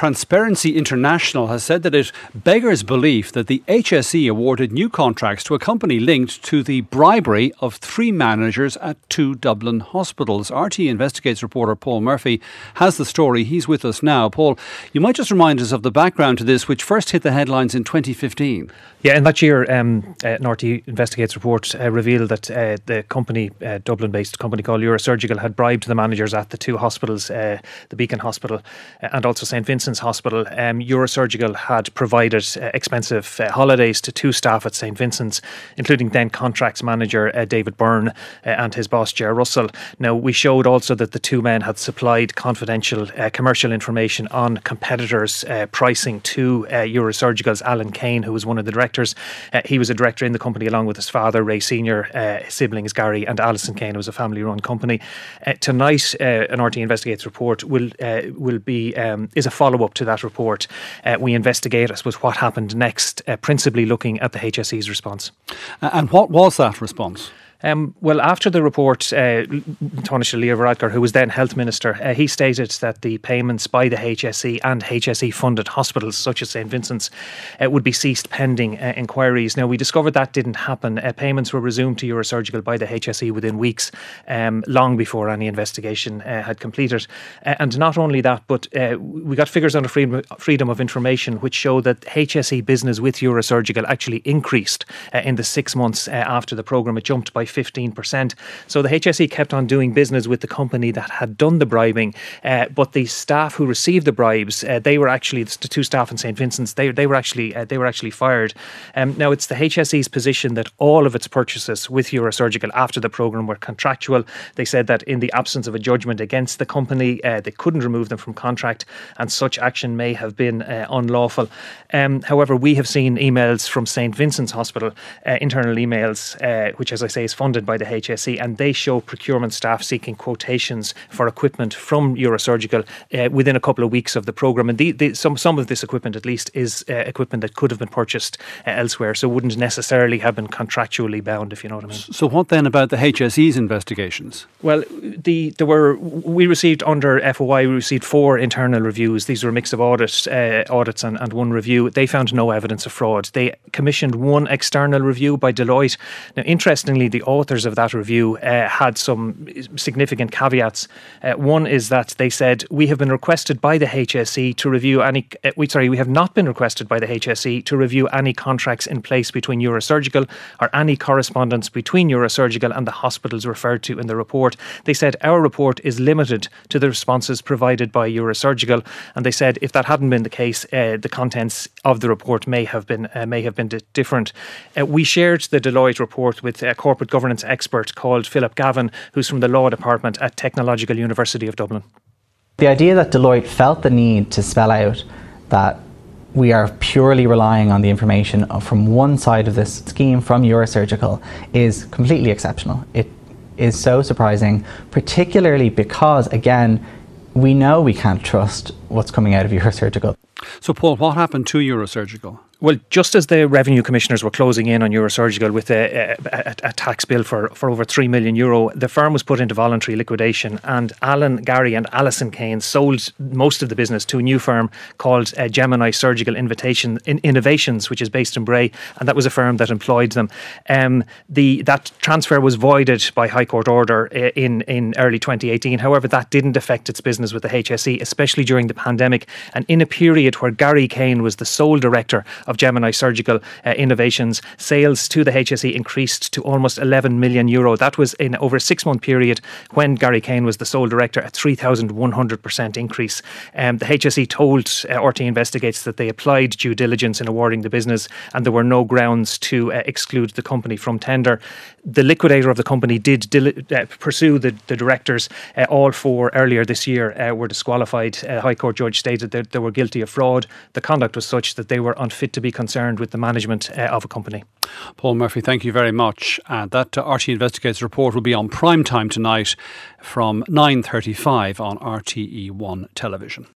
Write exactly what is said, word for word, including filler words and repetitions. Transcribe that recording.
Transparency International has said that it beggars belief that the H S E awarded new contracts to a company linked to the bribery of three managers at two Dublin hospitals. R T E Investigates reporter Paul Murphy has the story. He's with us now. Paul, you might just remind us of the background to this, which first hit the headlines in twenty fifteen. Yeah, in that year, um, uh, an R T E Investigates report uh, revealed that uh, the company, uh, Dublin-based company called Eurosurgical, had bribed the managers at the two hospitals, uh, the Beacon Hospital uh, and also Saint Vincent's Hospital. Um, Eurosurgical had provided uh, expensive uh, holidays to two staff at Saint Vincent's, including then contracts manager uh, David Byrne uh, and his boss Ger Russell. Now, we showed also that the two men had supplied confidential uh, commercial information on competitors' uh, pricing to uh, Eurosurgical's Alan Kane, who was one of the directors. Uh, he was a director in the company along with his father, Ray Senior, uh, siblings Gary and Alison Kane. It was a family-run company. Uh, tonight, uh, an R T E Investigates report will uh, will be um, is a follow-up to that report. Uh, we investigate, I suppose, what happened next, uh, principally looking at the H S E's response. Uh, and what was that response? Um, well, after the report, uh, Taoiseach Leo Varadkar, who was then Health Minister, uh, he stated that the payments by the H S E and H S E-funded hospitals, such as Saint Vincent's, uh, would be ceased pending uh, inquiries. Now, we discovered that didn't happen. Uh, payments were resumed to Eurosurgical by the H S E within weeks, um, long before any investigation uh, had completed. Uh, and not only that, but uh, we got figures under freedom, freedom of information which show that H S E business with Eurosurgical actually increased uh, in the six months uh, after the programme. It jumped by fifteen percent. So the H S E kept on doing business with the company that had done the bribing, uh, but the staff who received the bribes, uh, they were actually the two staff in Saint Vincent's. They they were actually uh, they were actually fired. Um, now it's the H S E's position that all of its purchases with Eurosurgical after the programme were contractual. They said that in the absence of a judgment against the company, uh, they couldn't remove them from contract, and such action may have been uh, unlawful. Um, however, we have seen emails from Saint Vincent's Hospital, uh, internal emails, uh, which, as I say, is funded by the H S E, and they show procurement staff seeking quotations for equipment from Eurosurgical uh, within a couple of weeks of the programme. And the, the, some, some of this equipment, at least, is uh, equipment that could have been purchased uh, elsewhere, so wouldn't necessarily have been contractually bound, if you know what I mean. So what then about the H S E's investigations? Well, the there were we received under F O I, we received four internal reviews. These were a mix of audit, uh, audits and, and one review. They found no evidence of fraud. They commissioned one external review by Deloitte. Now, interestingly, the authors of that review uh, had some significant caveats. Uh, one is that they said, we have been requested by the H S E to review any, uh, we, sorry, we have not been requested by the H S E to review any contracts in place between Eurosurgical or any correspondence between Eurosurgical and the hospitals referred to in the report. They said, our report is limited to the responses provided by Eurosurgical, and they said if that hadn't been the case, uh, the contents of the report may have been uh, may have been di- different. Uh, we shared the Deloitte report with a corporate governance expert called Philip Gavin, who's from the law department at Technological University of Dublin. The idea that Deloitte felt the need to spell out that we are purely relying on the information from one side of this scheme, from Eurosurgical, is completely exceptional. It is so surprising, particularly because, again, we know we can't trust what's coming out of Eurosurgical. So, Paul, what happened to Eurosurgical? Well, just as the revenue commissioners were closing in on Eurosurgical with a, a, a tax bill for, for over three million euro, the firm was put into voluntary liquidation, and Alan, Gary and Alison Kane sold most of the business to a new firm called uh, Gemini Surgical Invitation, in, Innovations, which is based in Bray, and that was a firm that employed them. Um, the That transfer was voided by High Court order in, in early twenty eighteen. However, that didn't affect its business with the H S E, especially during the pandemic, and in a period where Gary Kane was the sole director of Gemini Surgical uh, Innovations, sales to the H S E increased to almost eleven million euro. That was in over a six-month period when Gary Kane was the sole director, a three thousand one hundred percent increase. Um, the H S E told uh, R T E Investigates that they applied due diligence in awarding the business, and there were no grounds to uh, exclude the company from tender. The liquidator of the company did dil- uh, pursue the, the directors. Uh, all four earlier this year uh, were disqualified. A High Court judge stated that they were guilty of fraud. The conduct was such that they were unfit to be concerned with the management uh, of a company. Paul Murphy, thank you very much. Uh, that uh, R T E Investigates report will be on prime time tonight from nine thirty-five on R T E one television.